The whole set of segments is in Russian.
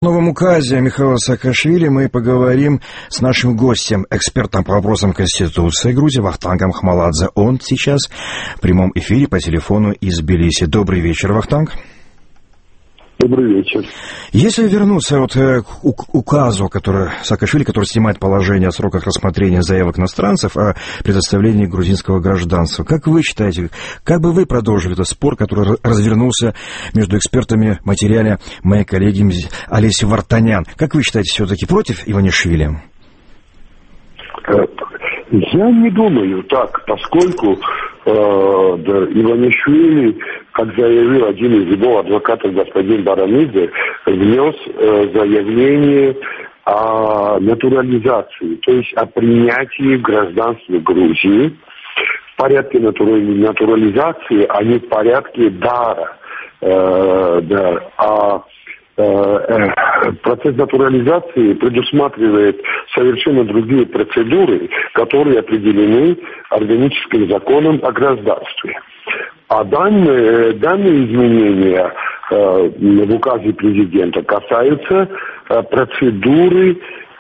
В новом указе Михаила Саакашвили мы поговорим с нашим гостем, экспертом по вопросам Конституции Грузии Вахтангом Хмаладзе. Он сейчас в прямом эфире по телефону из Тбилиси. Добрый вечер, Вахтанг. Добрый вечер. Если вернуться к указу, Саакашвили, который снимает положение о сроках рассмотрения заявок иностранцев о предоставлении грузинского гражданства, как вы считаете, как бы вы продолжили этот спор, который развернулся между экспертами в материале моей коллеги Олеси Вартанян? Как вы считаете, все-таки против Иванишвили? Я не думаю так, поскольку Иванишвили, как заявил один из его адвокатов, господин Барамидзе, внес заявление о натурализации, то есть о принятии гражданства Грузии в порядке натурализации, а не в порядке дара. Процесс натурализации предусматривает совершенно другие процедуры, которые определены органическим законом о гражданстве. А данные изменения в указе президента касаются процедуры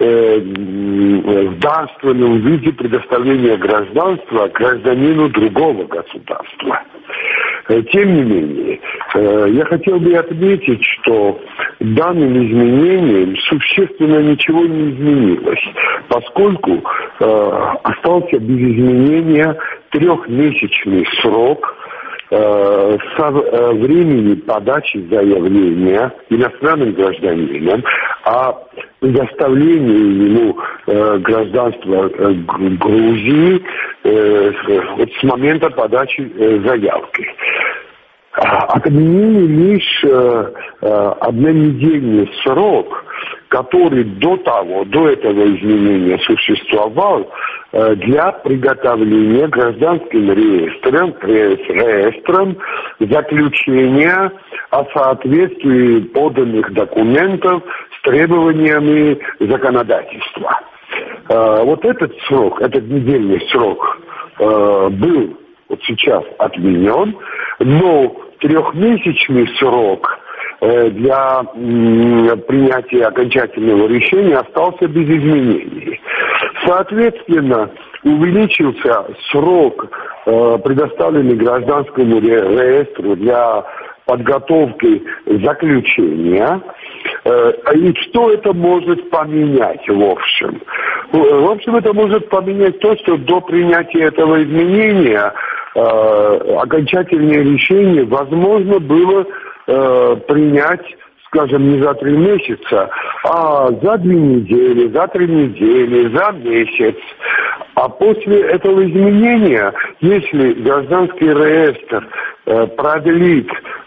в дарственном виде предоставления гражданства гражданину другого государства. Тем не менее, я хотел бы отметить, что данным изменением существенно ничего не изменилось, поскольку остался без изменения трехмесячный срок со времени подачи заявления иностранным гражданином о предоставлении ему гражданства Грузии с момента подачи заявки. Отменили лишь однонедельный срок, который до этого изменения существовал для приготовления гражданским реестром заключения о соответствии поданных документов с требованиями законодательства. Вот этот срок, этот недельный срок был вот сейчас отменен, но трехмесячный срок для принятия окончательного решения остался без изменений. Соответственно, увеличился срок, предоставленный гражданскому реестру для подготовки заключения. И что это может поменять в общем? В общем, это может поменять то, что до принятия этого изменения окончательное решение возможно было принять, скажем, не за 3 месяца, а за 2 недели, за 3 недели, за месяц. А после этого изменения, если гражданский реестр продлит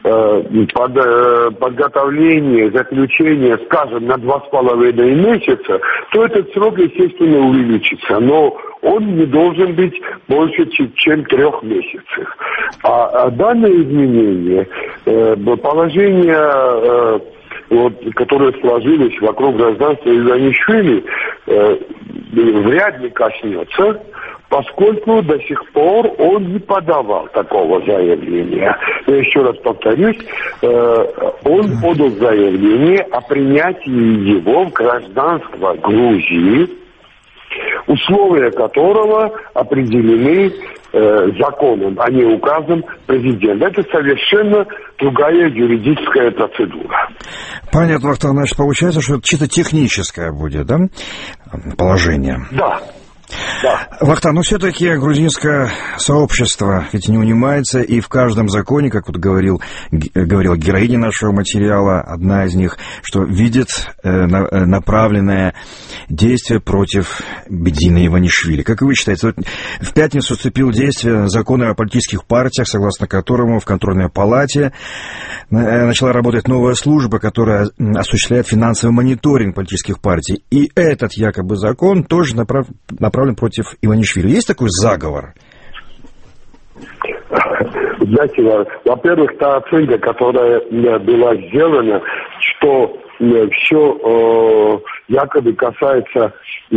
подготовление заключения, скажем, на 2,5 месяца, то этот срок, естественно, увеличится. Но он не должен быть больше, чем 3 месяцев. А данное изменение, положение, которое сложилось вокруг гражданства Иванишвили, вряд ли коснется, поскольку до сих пор он не подавал такого заявления. Я еще раз повторюсь, он подал заявление о принятии его в гражданство Грузии, условия которого определены законом, а не указом президента. Это совершенно другая юридическая процедура. Понятно, Вахтанг, значит, получается, что это чисто техническое будет, да, положение? Да. Да. Вахтанг, но все-таки грузинское сообщество ведь не унимается, и в каждом законе, как вот говорила героиня нашего материала, одна из них, что видит направленное действие против Бедзина Иванишвили. Как вы считаете, вот в пятницу вступил в действие закон о политических партиях, согласно которому в контрольной палате начала работать новая служба, которая осуществляет финансовый мониторинг политических партий. И этот якобы закон тоже направлен против Иванишвили. Есть такой заговор? Знаете, во-первых, та оценка, которая была сделана, что все якобы касается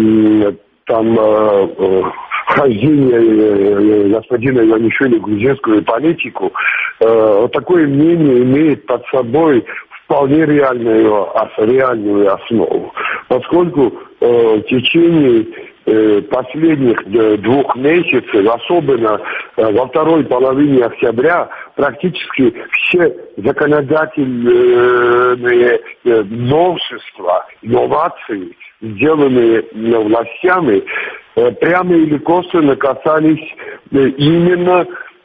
вхождения господина Иванишвили в грузинскую политику, такое мнение имеет под собой вполне реальную основу, поскольку в течение последних 2 месяцев, особенно во второй половине октября, практически все законодательные новшества, инновации, сделанные властями, прямо или косвенно касались именно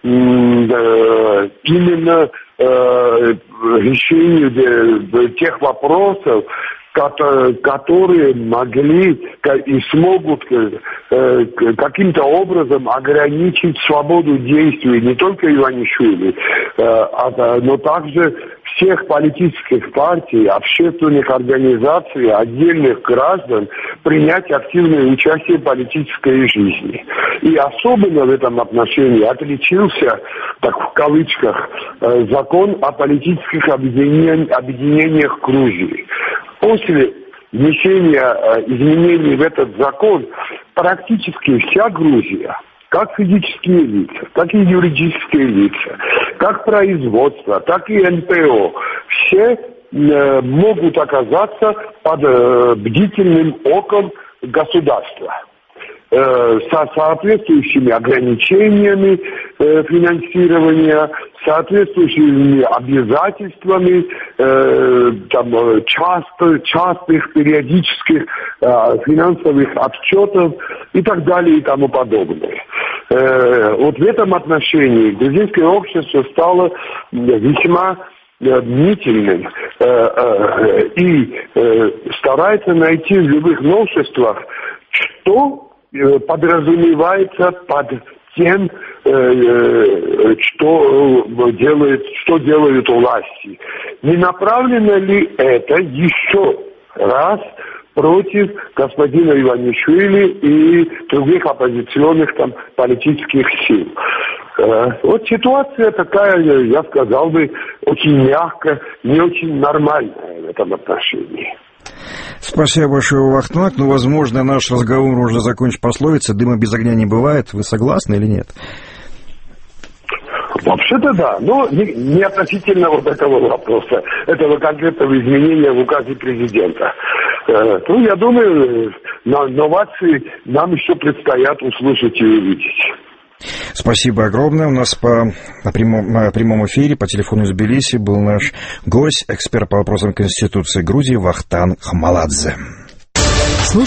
решению тех вопросов, которые могли и смогут каким-то образом ограничить свободу действий не только Иванишвили, но также всех политических партий, общественных организаций, отдельных граждан принять активное участие в политической жизни. И особенно в этом отношении отличился, так в кавычках, закон о политических объединениях Грузии. После внесения изменений в этот закон практически вся Грузия, как физические лица, так и юридические лица, как производство, так и НПО, все могут оказаться под бдительным оком государства со соответствующими ограничениями финансирования, соответствующими обязательствами частых периодических финансовых отчетов и так далее и тому подобное. Вот в этом отношении грузинское общество стало весьма мнительным и старается найти в любых новшествах, что подразумевается под тем, что делают власти. Не направлено ли это еще раз против господина Иванишвили и других оппозиционных политических сил? Вот ситуация такая, я сказал бы, очень мягкая, не очень нормальная в этом отношении. Спасибо большое, Вахтанг. Ну, возможно, наш разговор можно закончить пословицей «дыма без огня не бывает». Вы согласны или нет? Вообще-то да, но не относительно вот этого вопроса, этого конкретного изменения в указе президента. Ну, я думаю, новации нам еще предстоят услышать и увидеть. Спасибо огромное. У нас на прямом эфире по телефону из Тбилиси был наш гость, эксперт по вопросам Конституции Грузии Вахтанг Хмаладзе.